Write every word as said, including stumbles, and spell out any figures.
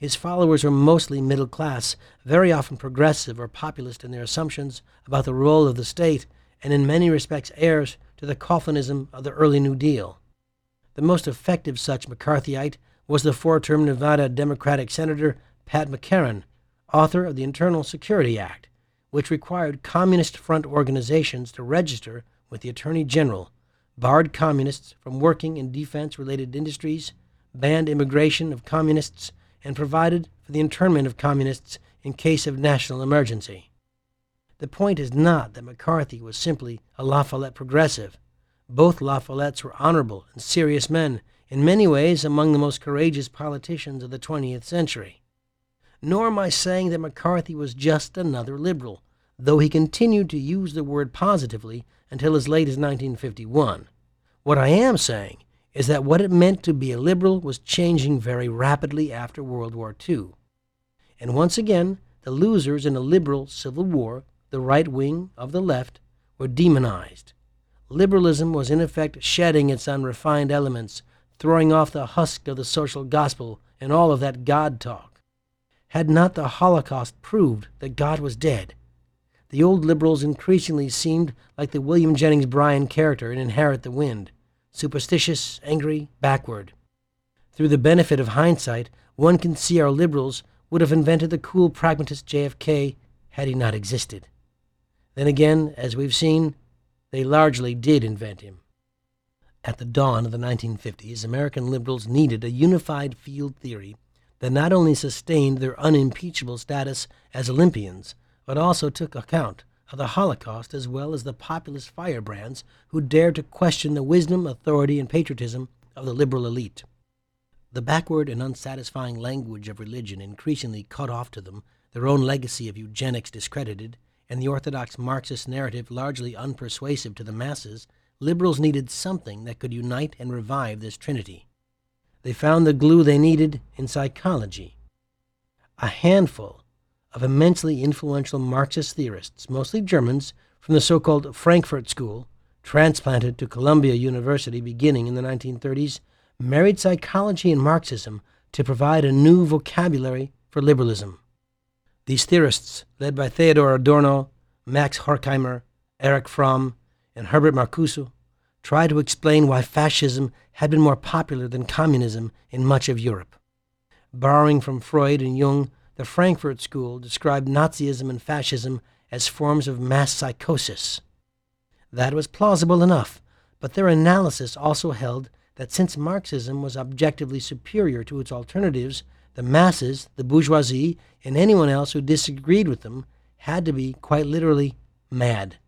His followers were mostly middle class, very often progressive or populist in their assumptions about the role of the state, and in many respects heirs to the Coffinism of the early New Deal. The most effective such McCarthyite was the four-term Nevada Democratic Senator Pat McCarran, author of the Internal Security Act, which required Communist Front organizations to register with the Attorney General, barred communists from working in defense-related industries, banned immigration of communists, and provided for the internment of communists in case of national emergency. The point is not that McCarthy was simply a La Follette progressive. Both La Follettes were honorable and serious men, in many ways among the most courageous politicians of the twentieth century. Nor am I saying that McCarthy was just another liberal, though he continued to use the word positively until as late as nineteen fifty-one. What I am saying is that what it meant to be a liberal was changing very rapidly after World War Two. And once again, the losers in a liberal civil war, the right wing of the left, were demonized. Liberalism was in effect shedding its unrefined elements, throwing off the husk of the social gospel and all of that God talk. Had not the Holocaust proved that God was dead? The old liberals increasingly seemed like the William Jennings Bryan character in Inherit the Wind, superstitious, angry, backward. Through the benefit of hindsight, one can see our liberals would have invented the cool pragmatist J F K had he not existed. Then again, as we've seen, they largely did invent him. At the dawn of the nineteen fifties, American liberals needed a unified field theory that not only sustained their unimpeachable status as Olympians, but also took account of the Holocaust as well as the populist firebrands who dared to question the wisdom, authority, and patriotism of the liberal elite. The backward and unsatisfying language of religion increasingly cut off to them, their own legacy of eugenics discredited, and the orthodox Marxist narrative largely unpersuasive to the masses, liberals needed something that could unite and revive this trinity. They found the glue they needed in psychology. A handful of immensely influential Marxist theorists, mostly Germans, from the so-called Frankfurt School, transplanted to Columbia University beginning in the nineteen thirties, married psychology and Marxism to provide a new vocabulary for liberalism. These theorists, led by Theodor Adorno, Max Horkheimer, Erich Fromm, and Herbert Marcuse, tried to explain why fascism had been more popular than communism in much of Europe. Borrowing from Freud and Jung, the Frankfurt School described Nazism and fascism as forms of mass psychosis. That was plausible enough, but their analysis also held that since Marxism was objectively superior to its alternatives, the masses, the bourgeoisie, and anyone else who disagreed with them had to be, quite literally, mad.